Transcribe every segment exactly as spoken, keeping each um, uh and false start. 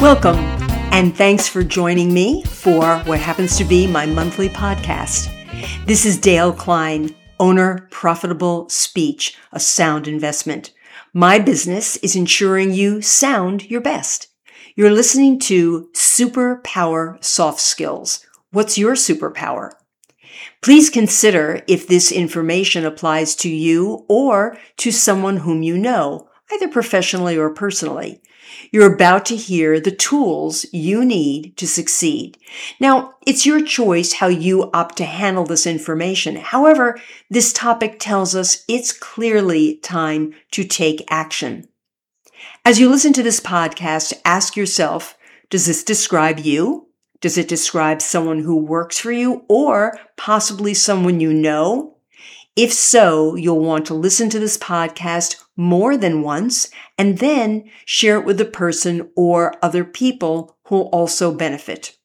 Welcome, and thanks for joining me for what happens to be my monthly podcast. This is Dale Klein, owner, Profitable Speech, a sound investment. My business is ensuring you sound your best. You're listening to Superpower Soft Skills. What's your superpower? Please consider if this information applies to you or to someone whom you know, either professionally or personally. You're about to hear the tools you need to succeed. Now, it's your choice how you opt to handle this information. However, this topic tells us it's clearly time to take action. As you listen to this podcast, ask yourself, does this describe you? Does it describe someone who works for you or possibly someone you know? If so, you'll want to listen to this podcast more than once and then share it with a person or other people who'll also benefit.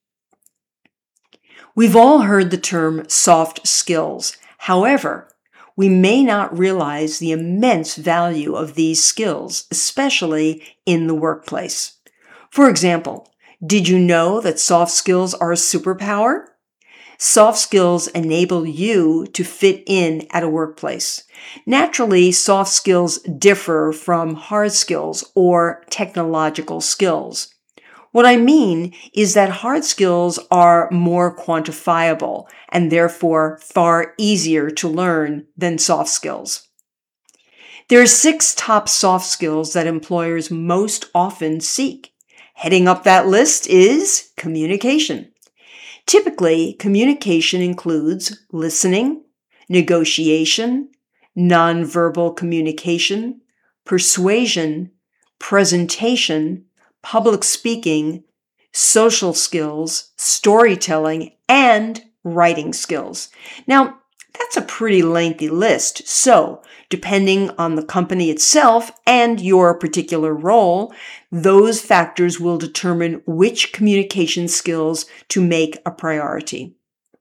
We've all heard the term soft skills. However, we may not realize the immense value of these skills, especially in the workplace. For example, did you know that soft skills are a superpower? Soft skills enable you to fit in at a workplace. Naturally, soft skills differ from hard skills or technological skills. What I mean is that hard skills are more quantifiable and therefore far easier to learn than soft skills. There are six top soft skills that employers most often seek. Heading up that list is communication. Typically, communication includes listening, negotiation, nonverbal communication, persuasion, presentation, public speaking, social skills, storytelling, and writing skills. Now, that's a pretty lengthy list, so depending on the company itself and your particular role, those factors will determine which communication skills to make a priority.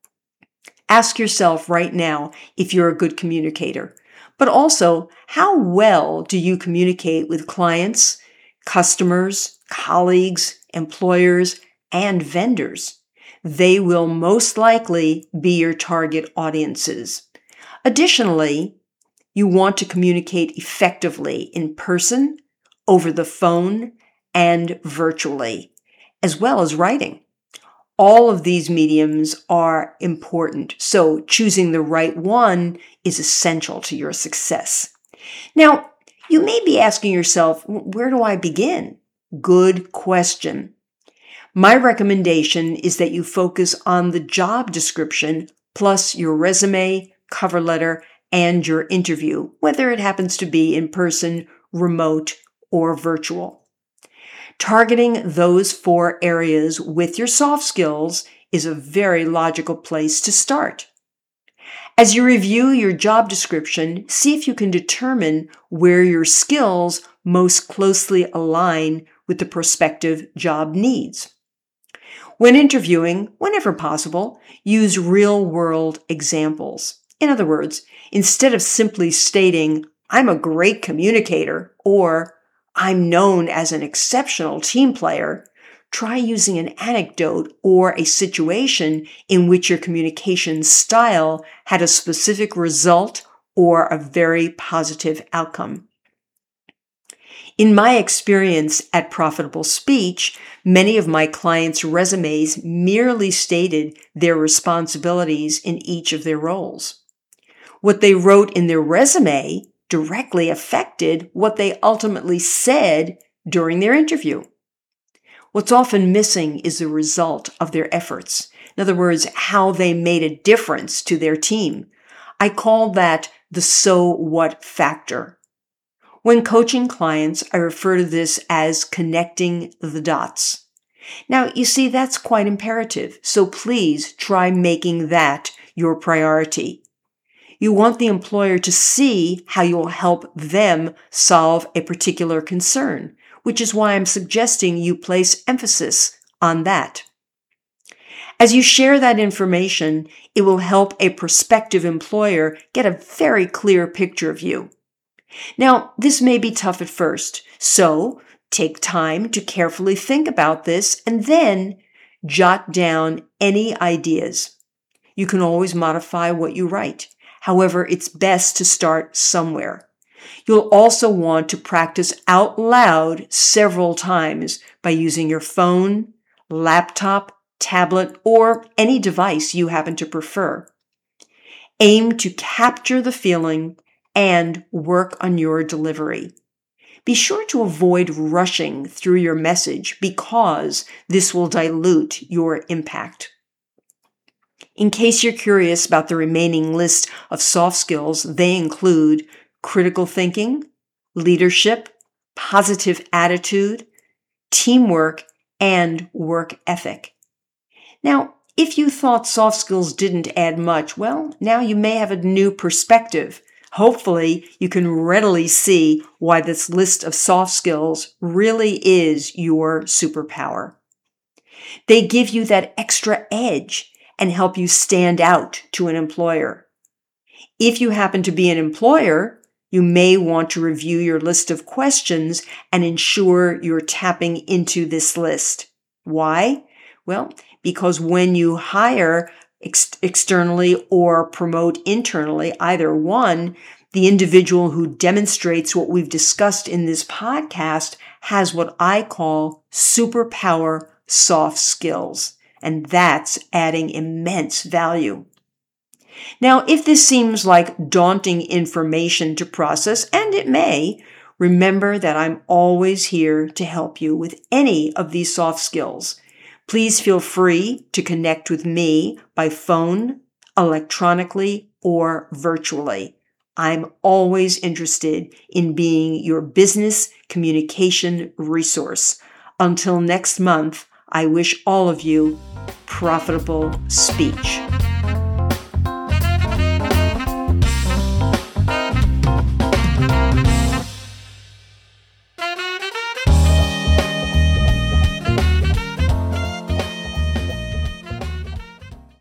Ask yourself right now if you're a good communicator, but also how well do you communicate with clients, customers, colleagues, employers, and vendors? They will most likely be your target audiences. Additionally, you want to communicate effectively in person, over the phone, and virtually, as well as writing. All of these mediums are important, so choosing the right one is essential to your success. Now, you may be asking yourself, where do I begin? Good question. My recommendation is that you focus on the job description plus your resume, cover letter, and your interview, whether it happens to be in person, remote, or virtual. Targeting those four areas with your soft skills is a very logical place to start. As you review your job description, see if you can determine where your skills most closely align with the prospective job needs. When interviewing, whenever possible, use real-world examples. In other words, instead of simply stating, I'm a great communicator, or I'm known as an exceptional team player, try using an anecdote or a situation in which your communication style had a specific result or a very positive outcome. In my experience at Profitable Speech, many of my clients' resumes merely stated their responsibilities in each of their roles. What they wrote in their resume directly affected what they ultimately said during their interview. What's often missing is the result of their efforts. In other words, how they made a difference to their team. I call that the so what factor. When coaching clients, I refer to this as connecting the dots. Now, you see, that's quite imperative, so please try making that your priority. You want the employer to see how you'll help them solve a particular concern, which is why I'm suggesting you place emphasis on that. As you share that information, it will help a prospective employer get a very clear picture of you. Now, this may be tough at first, so Take time to carefully think about this and then jot down any ideas. You can always modify what you write. However, it's best to start somewhere. You'll also want to practice out loud several times by using your phone, laptop, tablet, or any device you happen to prefer. Aim to capture the feeling and work on your delivery. Be sure to avoid rushing through your message because this will dilute your impact. In case you're curious about the remaining list of soft skills, they include critical thinking, leadership, positive attitude, teamwork, and work ethic. Now, if you thought soft skills didn't add much, well, now you may have a new perspective. Hopefully, you can readily see why this list of soft skills really is your superpower. They give you that extra edge and help you stand out to an employer. If you happen to be an employer, you may want to review your list of questions and ensure you're tapping into this list. Why? Well, because when you hire ex- externally or promote internally, either one, the individual who demonstrates what we've discussed in this podcast has what I call superpower soft skills, and that's adding immense value. Now, if this seems like daunting information to process, and it may, remember that I'm always here to help you with any of these soft skills. Please feel free to connect with me by phone, electronically, or virtually. I'm always interested in being your business communication resource. Until next month, I wish all of you profitable speech.